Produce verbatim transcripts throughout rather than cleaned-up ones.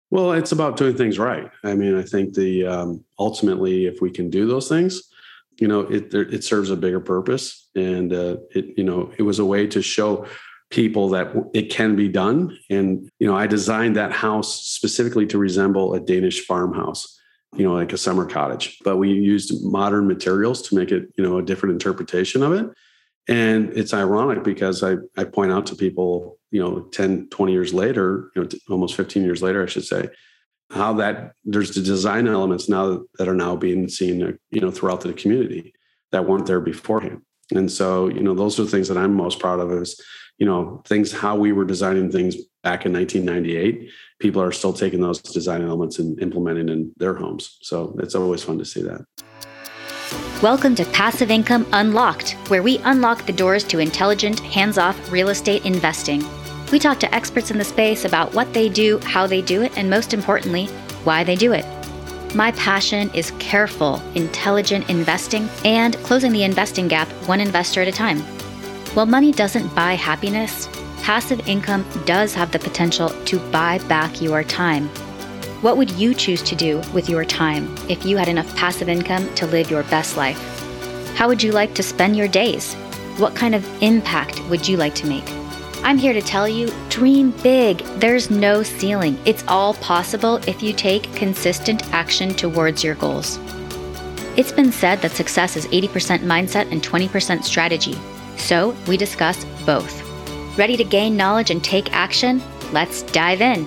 Well, it's about doing things right. I mean, I think the um, ultimately, if we can do those things, you know, it it serves a bigger purpose, and uh, it you know, it was a way to show people that it can be done. And you know, I designed that house specifically to resemble a Danish farmhouse, you know, like a summer cottage. But we used modern materials to make it, you know, a different interpretation of it. And it's ironic because I, I point out to people, you know, ten, twenty years later, you know, almost fifteen years later, I should say, how that there's the design elements now that are now being seen, you know, throughout the community that weren't there beforehand. And so, you know, those are the things that I'm most proud of is, you know, things, how we were designing things back in nineteen ninety-eight. People are still taking those design elements and implementing in their homes. So it's always fun to see that. Welcome to Passive Income Unlocked, where we unlock the doors to intelligent, hands-off real estate investing. We talk to experts in the space about what they do, how they do it, and most importantly, why they do it. My passion is careful, intelligent investing and closing the investing gap one investor at a time. While money doesn't buy happiness, passive income does have the potential to buy back your time. What would you choose to do with your time if you had enough passive income to live your best life? How would you like to spend your days? What kind of impact would you like to make? I'm here to tell you, dream big. There's no ceiling. It's all possible if you take consistent action towards your goals. It's been said that success is eighty percent mindset and twenty percent strategy. So we discuss both. Ready to gain knowledge and take action? Let's dive in.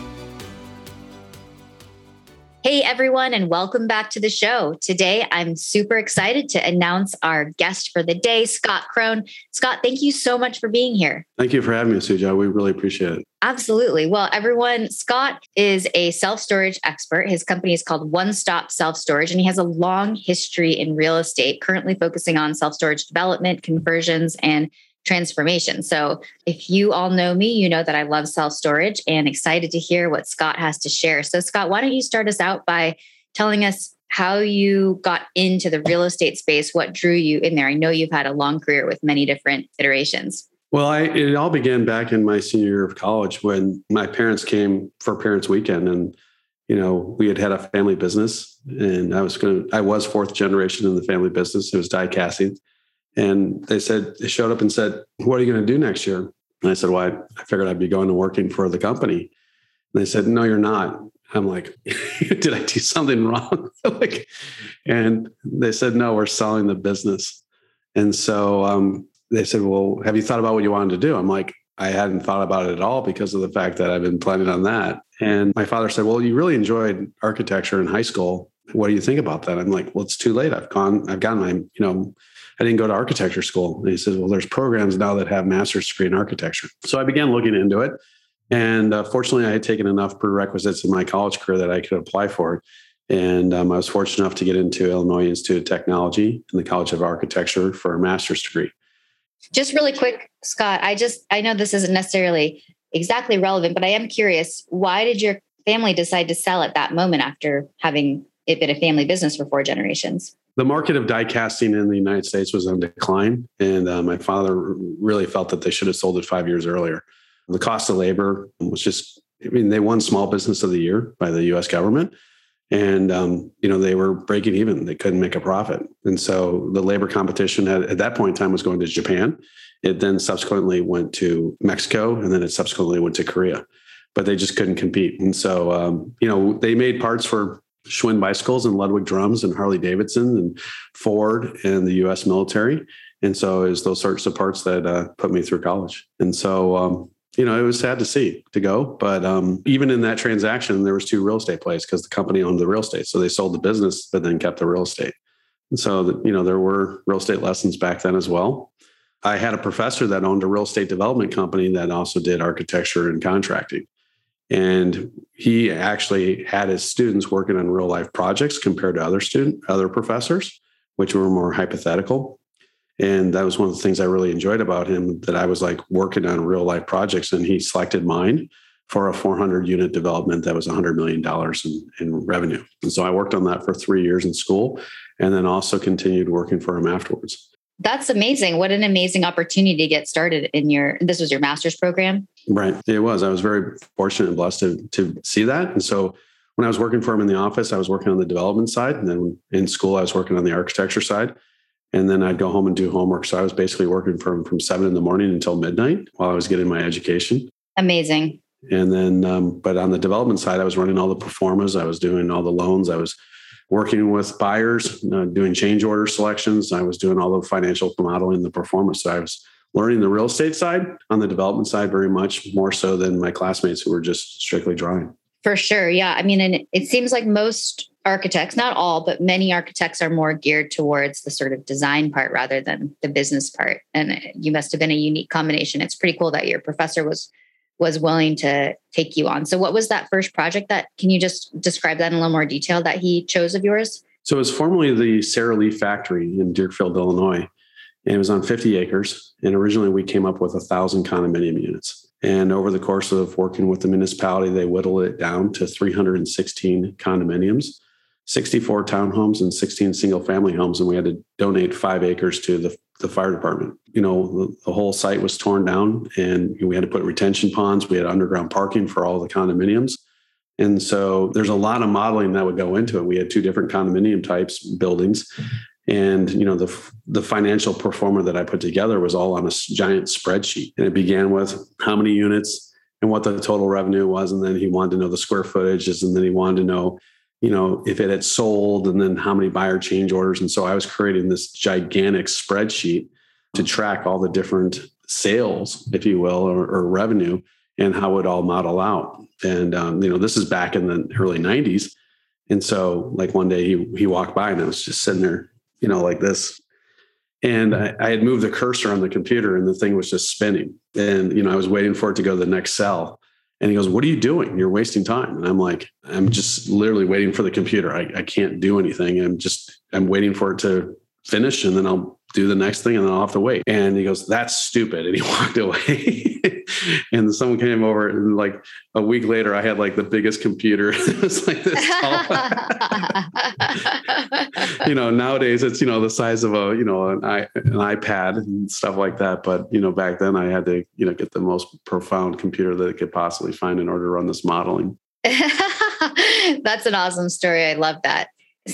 Hey everyone, and welcome back to the show. Today, I'm super excited to announce our guest for the day, Scott Krohn. Scott, thank you so much for being here. Thank you for having me, Suja. We really appreciate it. Absolutely. Well, everyone, Scott is a self-storage expert. His company is called One Stop Self Storage, and he has a long history in real estate, currently focusing on self-storage development, conversions, and transformation. So if you all know me, you know that I love self-storage and excited to hear what Scott has to share. So Scott, why don't you start us out by telling us how you got into the real estate space, what drew you in there? I know you've had a long career with many different iterations. Well, I, it all began back in my senior year of college when my parents came for Parents Weekend, and you know we had had a family business, and I was going to I was fourth generation in the family business. It was die casting. And they said, they showed up and said, what are you going to do next year? And I said, well, I, I figured I'd be going to working for the company. And they said, no, you're not. I'm like, did I do something wrong? like, and they said, no, we're selling the business. And so um, they said, well, have you thought about what you wanted to do? I'm like, I hadn't thought about it at all because of the fact that I've been planning on that. And my father said, well, you really enjoyed architecture in high school. What do you think about that? I'm like, well, it's too late. I've gone, I've gotten my, you know, I didn't go to architecture school. And he says, well, there's programs now that have master's degree in architecture. So I began looking into it. And uh, fortunately, I had taken enough prerequisites in my college career that I could apply for it. And um, I was fortunate enough to get into Illinois Institute of Technology and the College of Architecture for a master's degree. Just really quick, Scott, I just, I know this isn't necessarily exactly relevant, but I am curious, why did your family decide to sell at that moment after having it been a family business for four generations? The market of die casting in the United States was on decline. And uh, my father really felt that they should have sold it five years earlier. The cost of labor was just, I mean, they won Small Business of the Year by the U S government. And, um, you know, they were breaking even. They couldn't make a profit. And so the labor competition had, at that point in time was going to Japan. It then subsequently went to Mexico, and then it subsequently went to Korea. But they just couldn't compete. And so, um, you know, they made parts for Schwinn bicycles and Ludwig drums and Harley Davidson and Ford and the U S military. And so it was those sorts of parts that uh, put me through college. And so, um, you know, it was sad to see to go. But um, even in that transaction, there was two real estate plays because the company owned the real estate. So they sold the business, but then kept the real estate. And so, the, you know, there were real estate lessons back then as well. I had a professor that owned a real estate development company that also did architecture and contracting. And he actually had his students working on real life projects compared to other student, other professors, which were more hypothetical. And that was one of the things I really enjoyed about him, that I was like working on real life projects, and he selected mine for a four hundred unit development that was one hundred million dollars in, in revenue. And so I worked on that for three years in school, and then also continued working for him afterwards. That's amazing. What an amazing opportunity to get started in your, this was your master's program? Right. It was. I was very fortunate and blessed to, to see that. And so when I was working for him in the office, I was working on the development side. And then in school, I was working on the architecture side. And then I'd go home and do homework. So I was basically working from, from seven in the morning until midnight while I was getting my education. Amazing. And then, um, but on the development side, I was running all the performas. I was doing all the loans. I was working with buyers, uh, doing change order selections. I was doing all the financial modeling, the performance. So I was learning the real estate side on the development side very much more so than my classmates who were just strictly drawing. For sure. Yeah. I mean, and it seems like most architects, not all, but many architects are more geared towards the sort of design part rather than the business part. And you must have been a unique combination. It's pretty cool that your professor was was willing to take you on. So what was that first project that, can you just describe that in a little more detail that he chose of yours? So it was formerly the Sara Lee factory in Deerfield, Illinois. And it was on fifty acres. And originally we came up with a thousand condominium units. And over the course of working with the municipality, they whittled it down to three hundred sixteen condominiums, sixty-four townhomes, and sixteen single family homes. And we had to donate five acres to the, the fire department. You know, the, the whole site was torn down and we had to put retention ponds. We had underground parking for all the condominiums. And so there's a lot of modeling that would go into it. We had two different condominium types, buildings. And, you know, the the financial performer that I put together was all on a giant spreadsheet. And it began with how many units and what the total revenue was. And then he wanted to know the square footages. And then he wanted to know, you know, if it had sold and then how many buyer change orders. And so I was creating this gigantic spreadsheet to track all the different sales, if you will, or, or revenue and how it all model out. And, um, you know, this is back in the early nineties. And so like one day he he walked by and I was just sitting there, you know, like this. And I, I had moved the cursor on the computer and the thing was just spinning. And, you know, I was waiting for it to go to the next cell. And he goes, "What are you doing? You're wasting time." And I'm like, I'm just literally waiting for the computer. I, I can't do anything. I'm just, I'm waiting for it to finish and then I'll do the next thing and then I'll have to wait. And he goes, "That's stupid." And he walked away. And someone came over and like a week later, I had like the biggest computer. It was like this tall. You know, nowadays it's, you know, the size of a, you know, an, I, an iPad and stuff like that. But, you know, back then I had to, you know, get the most profound computer that I could possibly find in order to run this modeling. That's an awesome story. I love that.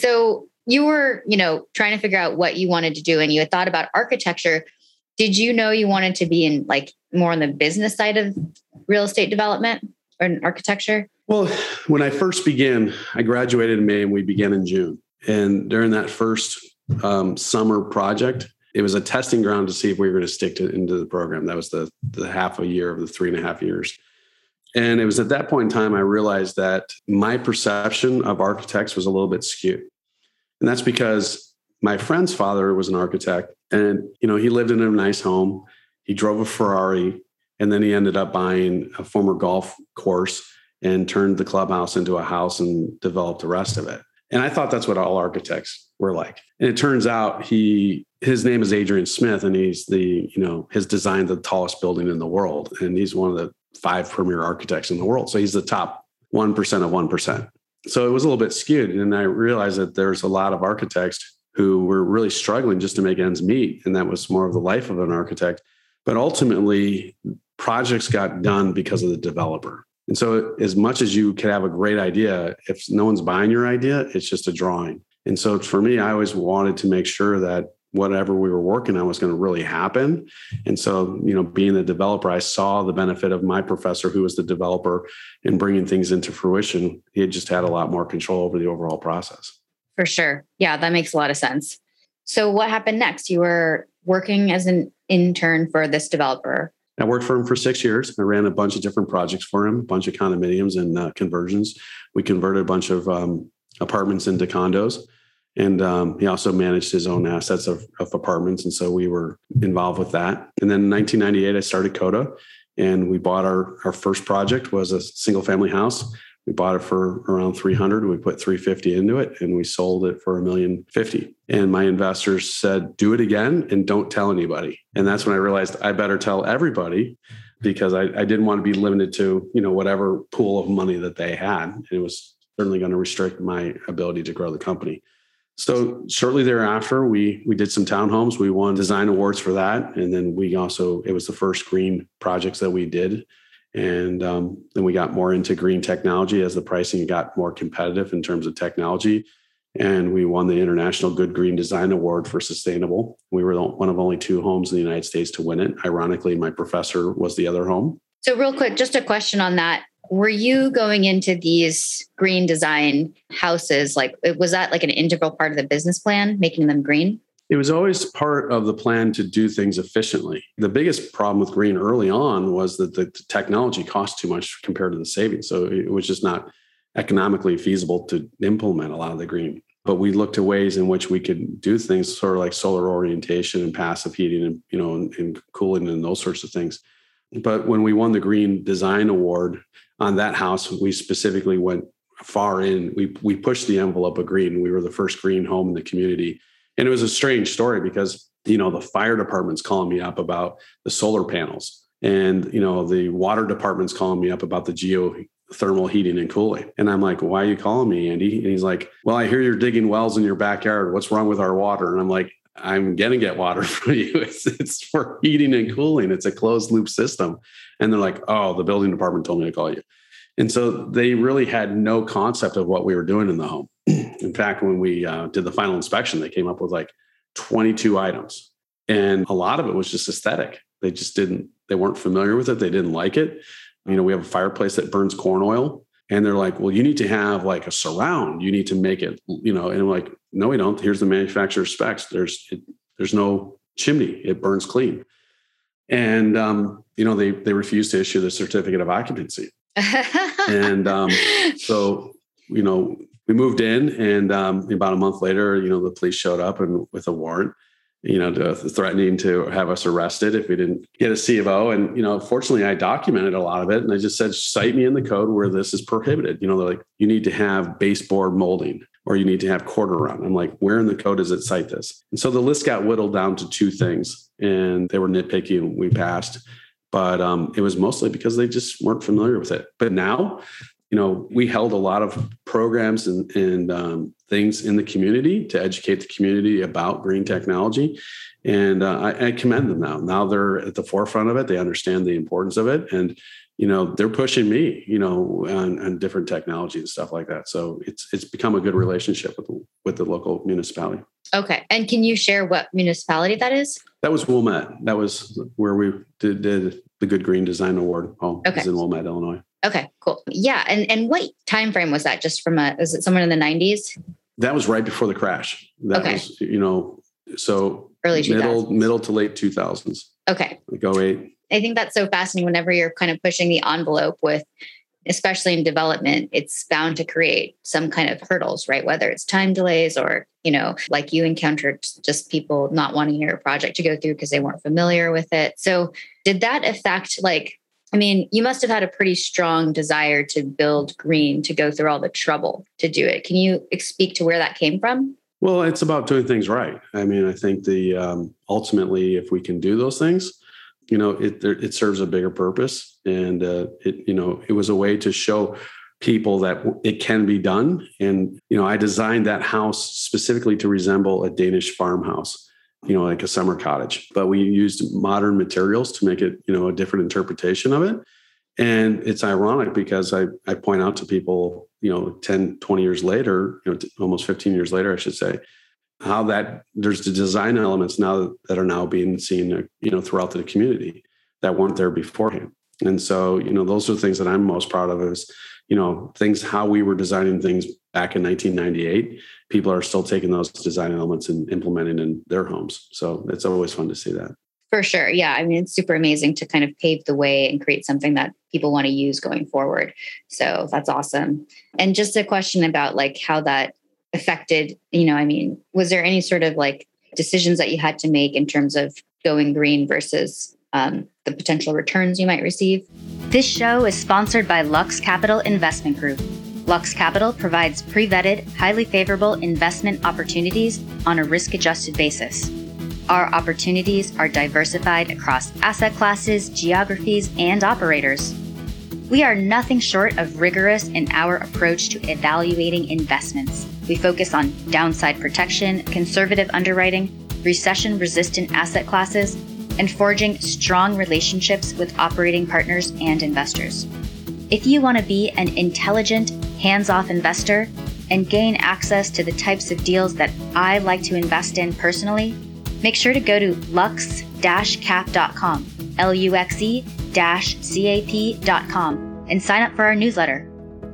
So you were, you know, trying to figure out what you wanted to do and you had thought about architecture. Did you know you wanted to be in like more on the business side of real estate development or in architecture? Well, when I first began, I graduated in May and we began in June. And during that first um, summer project, it was a testing ground to see if we were going to stick to, into the program. That was the, the half a year of the three and a half years. And it was at that point in time, I realized that my perception of architects was a little bit skewed. And that's because my friend's father was an architect and, you know, he lived in a nice home. He drove a Ferrari and then he ended up buying a former golf course and turned the clubhouse into a house and developed the rest of it. And I thought that's what all architects were like. And it turns out he, his name is Adrian Smith and he's the, you know, has designed the tallest building in the world. And he's one of the five premier architects in the world. So he's the top one percent of one percent. So it was a little bit skewed. And I realized that there's a lot of architects who were really struggling just to make ends meet. And that was more of the life of an architect. But ultimately, projects got done because of the developer. And so as much as you could have a great idea, if no one's buying your idea, it's just a drawing. And so for me, I always wanted to make sure that whatever we were working on was going to really happen. And so, you know, being the developer, I saw the benefit of my professor, who was the developer, in bringing things into fruition. He had just had a lot more control over the overall process. For sure. Yeah, that makes a lot of sense. So what happened next? You were working as an intern for this developer. I worked for him for six years. I ran a bunch of different projects for him, a bunch of condominiums and uh, conversions. We converted a bunch of um, apartments into condos. And um, he also managed his own assets of, of apartments. And so we were involved with that. And then in nineteen ninety-eight, I started Coda. And we bought our, our first project was a single family house. We bought it for around three hundred. We put three fifty into it and we sold it for a million fifty. And my investors said, do it again and don't tell anybody. And that's when I realized I better tell everybody because I, I didn't want to be limited to, you know, whatever pool of money that they had. And it was certainly going to restrict my ability to grow the company. So shortly thereafter, we we did some townhomes. We won design awards for that. And then we also, it was the first green projects that we did. And um, then we got more into green technology as the pricing got more competitive in terms of technology. And we won the International Good Green Design Award for Sustainable. We were one of only two homes in the United States to win it. Ironically, my professor was the other home. So real quick, just a question on that. Were you going into these green design houses? Like, was that like an integral part of the business plan, making them green? It was always part of the plan to do things efficiently. The biggest problem with green early on was that the technology cost too much compared to the savings. So it was just not economically feasible to implement a lot of the green. But we looked at ways in which we could do things sort of like solar orientation and passive heating and, you know, and, and cooling and those sorts of things. But when we won the Green Design Award on that house, we specifically went far in. We we pushed the envelope of green. We were the first green home in the community. And it was a strange story because, you know, the fire department's calling me up about the solar panels, and, you know, the water department's calling me up about the geothermal heating and cooling. And I'm like, why are you calling me, Andy? And he's like, well, I hear you're digging wells in your backyard. What's wrong with our water? And I'm like, I'm going to get water for you. It's, it's for heating and cooling. It's a closed loop system. And they're like, oh, the building department told me to call you. And so they really had no concept of what we were doing in the home. In fact, when we uh, did the final inspection, they came up with like twenty-two items. And a lot of it was just aesthetic. They just didn't, they weren't familiar with it. They didn't like it. You know, we have a fireplace that burns corn oil. And they're like, well, you need to have like a surround. You need to make it, you know, and I'm like, no, we don't. Here's the manufacturer's specs. There's, it, there's no chimney. It burns clean. And, um, you know, they, they refused to issue the certificate of occupancy. and um, so, you know, we moved in, and um, about a month later, you know, the police showed up and with a warrant, you know, to, threatening to have us arrested if we didn't get a C of O. And, you know, fortunately, I documented a lot of it. And I just said, cite me in the code where this is prohibited. You know, they're like, you need to have baseboard molding, or you need to have quarter round. I'm like, where in the code does it cite this? And so the list got whittled down to two things, and they were nitpicky, and we passed. But um, it was mostly because they just weren't familiar with it. But now, you know, we held a lot of programs and, and um, things in the community to educate the community about green technology. And uh, I, I commend them now. Now they're at the forefront of it. They understand the importance of it. And, you know, they're pushing me, you know, on, on different technology and stuff like that. So it's it's become a good relationship with, with the local municipality. Okay. And can you share what municipality that is? That was Wilmette. That was where we did, did the Good Green Design Award. Oh, okay. It's in Wilmette, Illinois. Okay, cool. Yeah. And and what time frame was that? Just from a, was it somewhere in the nineties? That was right before the crash. That okay. was, you know, so early two thousands. Middle, middle to late two thousands. Okay. Like oh eight. I think that's so fascinating whenever you're kind of pushing the envelope with, especially in development, it's bound to create some kind of hurdles, right? Whether it's time delays or, you know, like you encountered just people not wanting your project to go through because they weren't familiar with it. So did that affect, like, I mean, you must have had a pretty strong desire to build green, to go through all the trouble to do it. Can you speak to where that came from? Well, it's about doing things right. I mean, I think the um, ultimately, if we can do those things, you know, it it serves a bigger purpose. And, uh, it, you know, it was a way to show people that it can be done. And, you know, I designed that house specifically to resemble a Danish farmhouse, you know, like a summer cottage, but we used modern materials to make it, you know, a different interpretation of it. And it's ironic because I, I point out to people, you know, ten, twenty years later, you know, almost fifteen years later, I should say, how that there's the design elements now that are now being seen, you know, throughout the community that weren't there beforehand. And so, you know, those are the things that I'm most proud of is, you know, things, how we were designing things back in nineteen ninety-eight, people are still taking those design elements and implementing in their homes. So it's always fun to see that. For sure. Yeah. I mean, it's super amazing to kind of pave the way and create something that people want to use going forward. So that's awesome. And just a question about like how that affected, you know, I mean, was there any sort of like decisions that you had to make in terms of going green versus um, the potential returns you might receive? This show is sponsored by Lux Capital Investment Group. Lux Capital provides pre-vetted, highly favorable investment opportunities on a risk-adjusted basis. Our opportunities are diversified across asset classes, geographies, and operators. We are nothing short of rigorous in our approach to evaluating investments. We focus on downside protection, conservative underwriting, recession-resistant asset classes, and forging strong relationships with operating partners and investors. If you want to be an intelligent, hands-off investor and gain access to the types of deals that I like to invest in personally, make sure to go to lux dash cap dot com, L U X E C A P dot com, and sign up for our newsletter.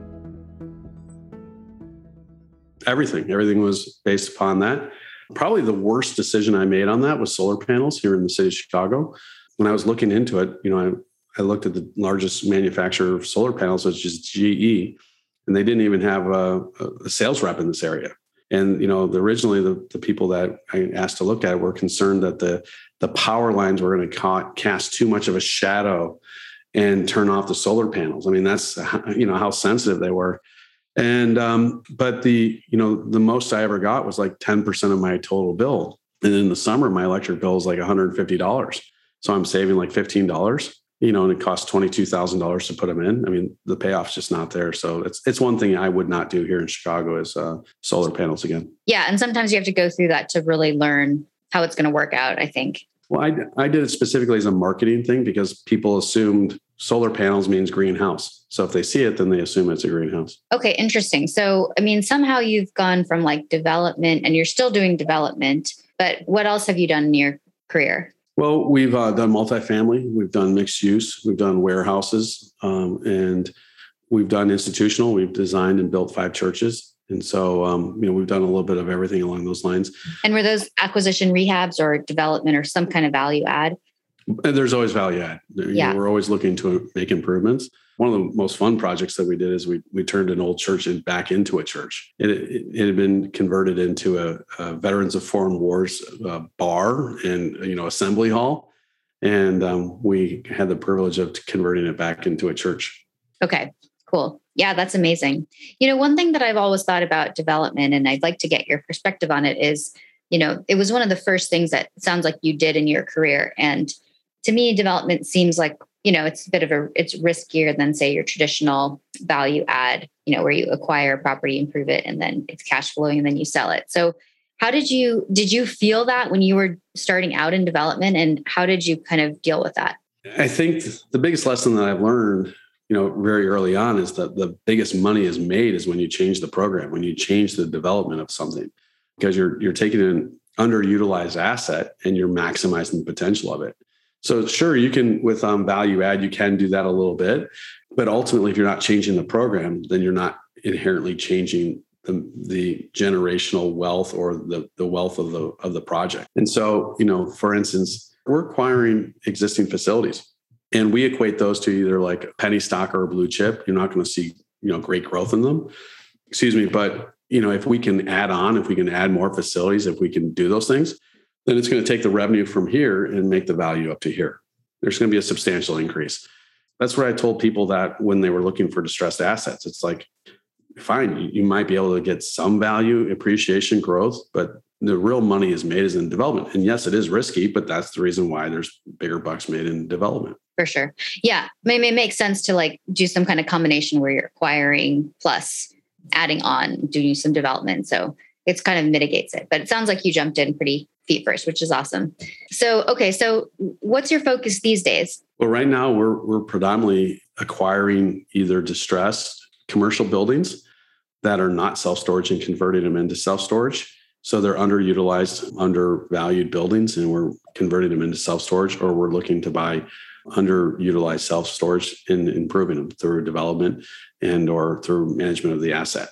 Everything, everything was based upon that. Probably the worst decision I made on that was solar panels here in the city of Chicago. When I was looking into it, you know, I, I looked at the largest manufacturer of solar panels, which is G E, and they didn't even have a, a sales rep in this area. And, you know, the, originally the, the people that I asked to look at were concerned that the, the power lines were going to ca- cast too much of a shadow and turn off the solar panels. I mean, that's, you know, how sensitive they were. And, um, but the, you know, the most I ever got was like ten percent of my total bill. And in the summer, my electric bill is like one hundred fifty dollars. So I'm saving like fifteen dollars, you know, and it costs twenty-two thousand dollars to put them in. I mean, the payoff's just not there. So it's, it's one thing I would not do here in Chicago is uh, solar panels again. Yeah. And sometimes you have to go through that to really learn how it's going to work out, I think. Well, I, I did it specifically as a marketing thing because people assumed solar panels means greenhouse. So if they see it, then they assume it's a greenhouse. Okay, interesting. So, I mean, somehow you've gone from like development and you're still doing development, but what else have you done in your career? Well, we've uh, done multifamily, we've done mixed use, we've done warehouses, um, and we've done institutional. We've designed and built five churches. And so, um, you know, we've done a little bit of everything along those lines. And were those acquisition rehabs or development or some kind of value add? And there's always value add. You yeah. know, we're always looking to make improvements. One of the most fun projects that we did is we we turned an old church in, back into a church. It, it, it had been converted into a, a Veterans of Foreign Wars uh, bar and, you know, assembly hall. And um, we had the privilege of converting it back into a church. Okay, cool. Yeah, that's amazing. You know, one thing that I've always thought about development, and I'd like to get your perspective on it, is, you know, it was one of the first things that sounds like you did in your career. And to me, development seems like, you know, it's a bit of a, it's riskier than say your traditional value add, you know, where you acquire property, improve it, and then it's cash flowing and then you sell it. So how did you, did you feel that when you were starting out in development, and how did you kind of deal with that? I think the biggest lesson that I've learned, you know, very early on is that the biggest money is made is when you change the program, when you change the development of something, because you're, you're taking an underutilized asset and you're maximizing the potential of it. So sure, you can, with um, value add, you can do that a little bit, but ultimately, if you're not changing the program, then you're not inherently changing the, the generational wealth or the, the wealth of the, of the project. And so, you know, for instance, we're acquiring existing facilities and we equate those to either like a penny stock or a blue chip. You're not going to see, you know, great growth in them. Excuse me. But, you know, if we can add on, if we can add more facilities, if we can do those things, then it's going to take the revenue from here and make the value up to here. There's going to be a substantial increase. That's what I told people that when they were looking for distressed assets. It's like, fine, you, you might be able to get some value, appreciation, growth, but the real money is made is in development. And yes, it is risky, but that's the reason why there's bigger bucks made in development. For sure. Yeah. Maybe it makes sense to like do some kind of combination where you're acquiring plus adding on, doing some development. So it's kind of mitigates it, but it sounds like you jumped in pretty feet first, which is awesome. So, okay. So what's your focus these days? Well, right now we're, we're predominantly acquiring either distressed commercial buildings that are not self-storage and converting them into self-storage. So they're underutilized, undervalued buildings, and we're converting them into self-storage, or we're looking to buy underutilized self-storage and improving them through development and or through management of the asset.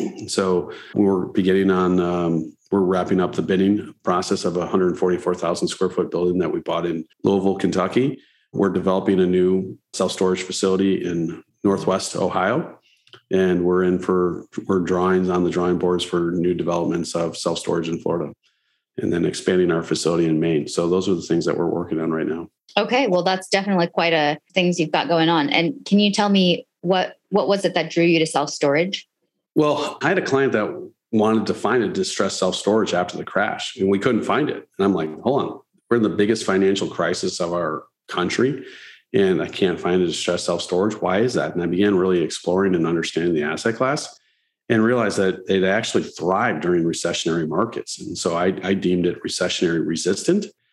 So we're beginning on, um, we're wrapping up the bidding process of a one hundred forty-four thousand square foot building that we bought in Louisville, Kentucky. We're developing a new self-storage facility in Northwest Ohio. And we're in for, we're drawings on the drawing boards for new developments of self-storage in Florida, and then expanding our facility in Maine. So those are the things that we're working on right now. Okay. Well, that's definitely quite a things you've got going on. And can you tell me what, what was it that drew you to self-storage? Well, I had a client that wanted to find a distressed self-storage after the crash, and we couldn't find it. And I'm like, hold on, we're in the biggest financial crisis of our country, and I can't find a distressed self-storage. Why is that? And I began really exploring and understanding the asset class and realized that it actually thrived during recessionary markets. And so I, I deemed it recessionary resistant.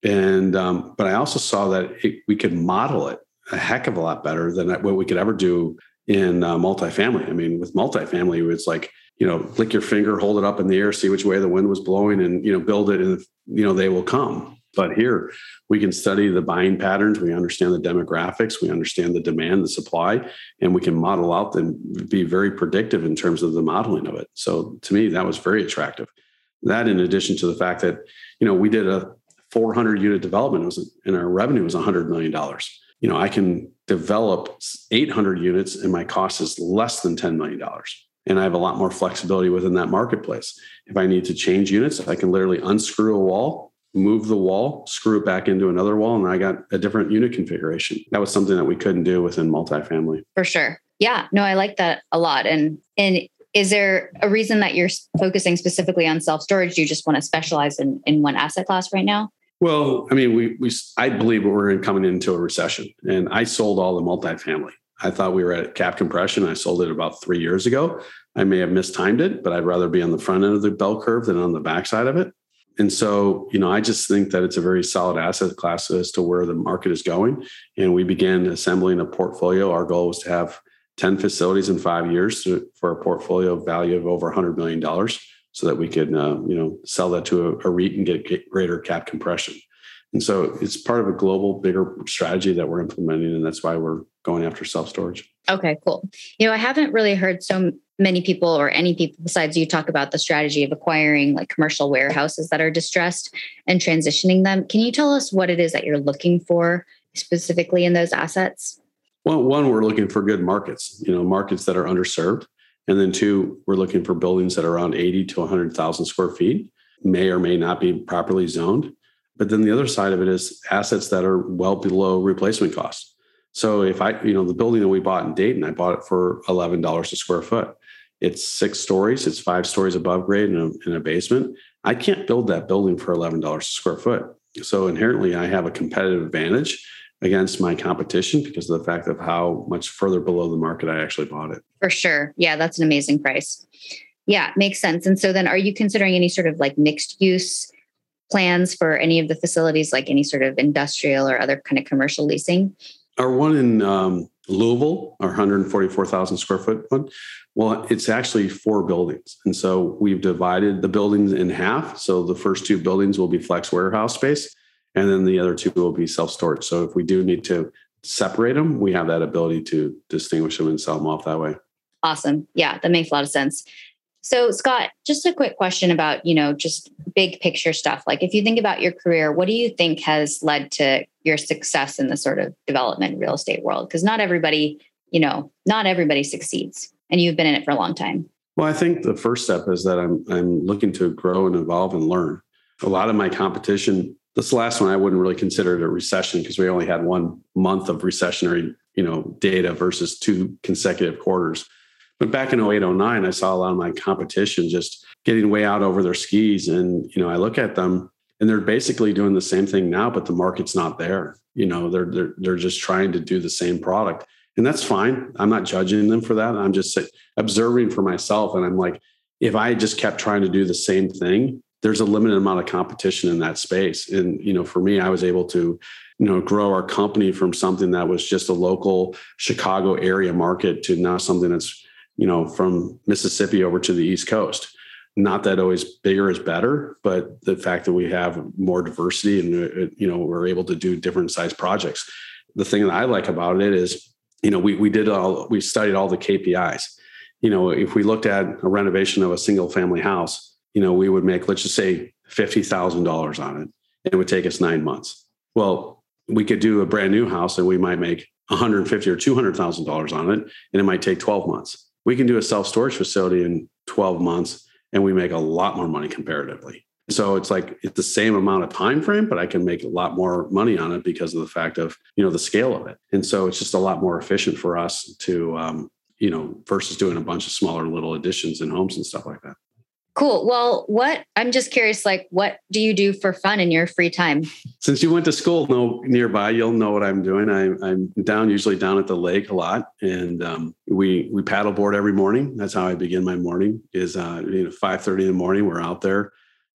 And, um, but I also saw that it, we could model it a heck of a lot better than what we could ever do in uh, multifamily. I mean, with multifamily, it's like, you know, lick your finger, hold it up in the air, see which way the wind was blowing and, you know, build it and, you know, they will come. But here we can study the buying patterns. We understand the demographics. We understand the demand, the supply, and we can model out and be very predictive in terms of the modeling of it. So to me, that was very attractive. That in addition to the fact that, you know, we did a four hundred unit development was, and our revenue was one hundred million dollars. You know, I can develop eight hundred units and my cost is less than ten million dollars. And I have a lot more flexibility within that marketplace. If I need to change units, I can literally unscrew a wall, move the wall, screw it back into another wall, and I got a different unit configuration. That was something that we couldn't do within multifamily. For sure. Yeah, no, I like that a lot. And, and is there a reason that you're focusing specifically on self-storage? Do you just want to specialize in, in one asset class right now? Well, I mean, we, we, I believe we're coming into a recession, and I sold all the multifamily. I thought we were at cap compression. I sold it about three years ago. I may have mistimed it, but I'd rather be on the front end of the bell curve than on the backside of it. And so, you know, I just think that it's a very solid asset class as to where the market is going. And we began assembling a portfolio. Our goal was to have ten facilities in five years to, for a portfolio value of over one hundred million dollars so that we could, uh, you know, sell that to a, a REIT and get, get greater cap compression. And so it's part of a global, bigger strategy that we're implementing. And that's why we're going after self-storage. Okay, cool. You know, I haven't really heard so many people or any people besides you talk about the strategy of acquiring like commercial warehouses that are distressed and transitioning them. Can you tell us what it is that you're looking for specifically in those assets? Well, one, we're looking for good markets, you know, markets that are underserved. And then two, we're looking for buildings that are around eighty to one hundred thousand square feet, may or may not be properly zoned. But then the other side of it is assets that are well below replacement costs. So if I, you know, the building that we bought in Dayton, I bought it for eleven dollars a square foot. It's six stories. It's five stories above grade in a, in a basement. I can't build that building for eleven dollars a square foot. So inherently, I have a competitive advantage against my competition because of the fact of how much further below the market I actually bought it. For sure. Yeah, that's an amazing price. Yeah, makes sense. And so then are you considering any sort of like mixed use plans for any of the facilities, like any sort of industrial or other kind of commercial leasing? Our one in um, Louisville, our one hundred forty-four thousand square foot one, well, it's actually four buildings. And so we've divided the buildings in half. So the first two buildings will be flex warehouse space, and then the other two will be self-storage. So if we do need to separate them, we have that ability to distinguish them and sell them off that way. Awesome. Yeah, that makes a lot of sense. So Scott, just a quick question about, you know, just big picture stuff. Like if you think about your career, what do you think has led to your success in the sort of development real estate world? Because not everybody, you know, not everybody succeeds, and you've been in it for a long time. Well, I think the first step is that I'm I'm looking to grow and evolve and learn. A lot of my competition, this last one, I wouldn't really consider it a recession because we only had one month of recessionary, you know, data versus two consecutive quarters. But back in oh eight, oh nine, I saw a lot of my competition just getting way out over their skis. And, you know, I look at them and they're basically doing the same thing now, but the market's not there. You know, they're, they're, they're just trying to do the same product. And that's fine. I'm not judging them for that. I'm just observing for myself. And I'm like, if I just kept trying to do the same thing, there's a limited amount of competition in that space. And, you know, for me, I was able to, you know, grow our company from something that was just a local Chicago area market to now something that's, you know, from Mississippi over to the East Coast. Not that always bigger is better, but the fact that we have more diversity and, you know, we're able to do different size projects. The thing that I like about it is, you know, we we did all, we studied all the K P Is. You know, if we looked at a renovation of a single family house, you know, we would make, let's just say fifty thousand dollars on it. And it would take us nine months. Well, we could do a brand new house and we might make one hundred fifty thousand dollars or two hundred thousand dollars on it. And it might take twelve months. We can do a self-storage facility in twelve months and we make a lot more money comparatively. So it's like it's the same amount of time frame, but I can make a lot more money on it because of the fact of, you know, the scale of it. And so it's just a lot more efficient for us to, um, you know, versus doing a bunch of smaller little additions in homes and stuff like that. Cool. Well, what I'm just curious, like, what do you do for fun in your free time? Since you went to school no, nearby, you'll know what I'm doing. I, I'm down, usually down at the lake a lot. And um, we we paddleboard every morning. That's how I begin my morning is, uh, you know, five thirty in the morning. We're out there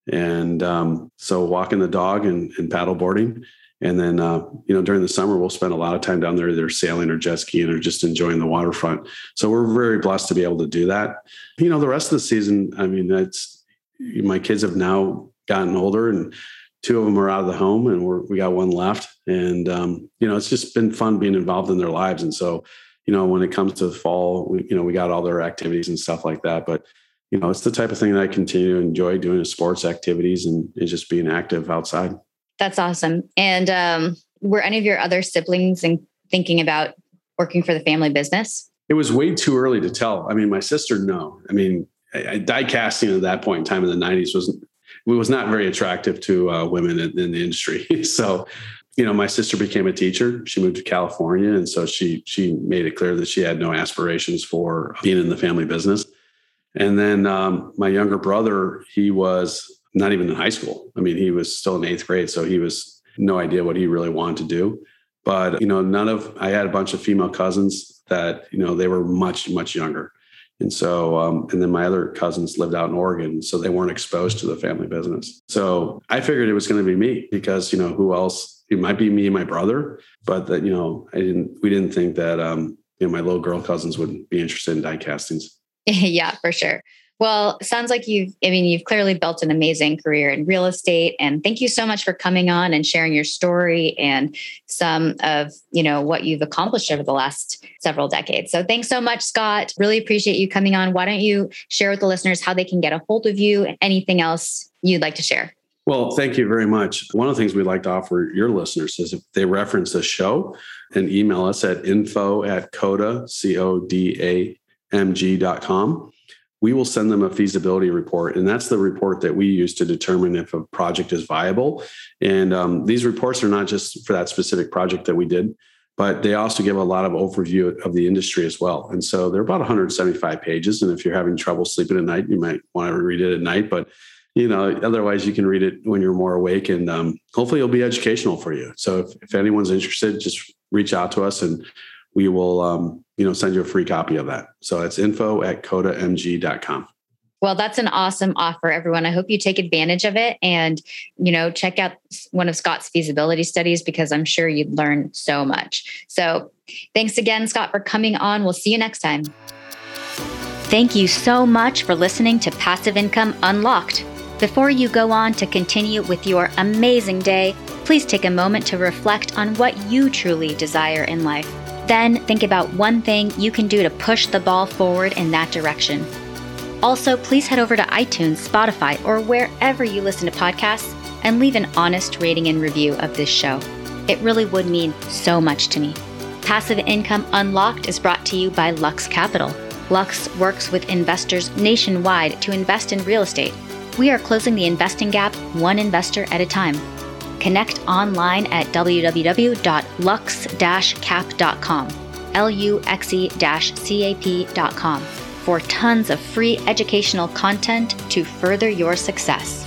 And um, so walking the dog and, and paddle boarding. And then, uh, you know, during the summer, we'll spend a lot of time down there, either sailing or jet skiing or just enjoying the waterfront. So we're very blessed to be able to do that. You know, the rest of the season, I mean, it's, my kids have now gotten older and two of them are out of the home and we're, we got one left. And, um, you know, it's just been fun being involved in their lives. And so, you know, when it comes to the fall, we, you know, we got all their activities and stuff like that. But, you know, it's the type of thing that I continue to enjoy doing, is sports activities and, and just being active outside. That's awesome. And um, were any of your other siblings in, thinking about working for the family business? It was way too early to tell. I mean, my sister, no. I mean, I, I, die casting at that point in time in the nineties was, it was not very attractive to uh, women in, in the industry. So, you know, my sister became a teacher. She moved to California. And so she, she made it clear that she had no aspirations for being in the family business. And then um, my younger brother, he was not even in high school. I mean, he was still in eighth grade. So he was no idea what he really wanted to do. But, you know, none of, I had a bunch of female cousins that, you know, they were much, much younger. And so, um, and then my other cousins lived out in Oregon, so they weren't exposed to the family business. So I figured it was going to be me because, you know, who else? It might be me and my brother, but that, you know, I didn't, we didn't think that, um, you know, my little girl cousins would be interested in die castings. Yeah, for sure. Well, sounds like you've, I mean, you've clearly built an amazing career in real estate. And thank you so much for coming on and sharing your story and some of, you know, what you've accomplished over the last several decades. So thanks so much, Scott. Really appreciate you coming on. Why don't you share with the listeners how they can get a hold of you and anything else you'd like to share? Well, thank you very much. One of the things we'd like to offer your listeners is if they reference the show and email us at info at coda, C O D A M G dot com. We will send them a feasibility report. And that's the report that we use to determine if a project is viable. And um, these reports are not just for that specific project that we did, but they also give a lot of overview of the industry as well. And so they're about one hundred seventy-five pages. And if you're having trouble sleeping at night, you might want to read it at night. But, you know, otherwise you can read it when you're more awake, and um, hopefully it'll be educational for you. So if, if anyone's interested, just reach out to us and we will, um, you know, send you a free copy of that. So it's info at coda M G dot com. Well, that's an awesome offer, everyone. I hope you take advantage of it and, you know, check out one of Scott's feasibility studies, because I'm sure you'd learn so much. So thanks again, Scott, for coming on. We'll see you next time. Thank you so much for listening to Passive Income Unlocked. Before you go on to continue with your amazing day, please take a moment to reflect on what you truly desire in life. Then think about one thing you can do to push the ball forward in that direction. Also, please head over to iTunes, Spotify, or wherever you listen to podcasts and leave an honest rating and review of this show. It really would mean so much to me. Passive Income Unlocked is brought to you by Lux Capital. Lux works with investors nationwide to invest in real estate. We are closing the investing gap one investor at a time. Connect online at w w w dot lux dash cap dot com, L U X E C A P dot com, for tons of free educational content to further your success.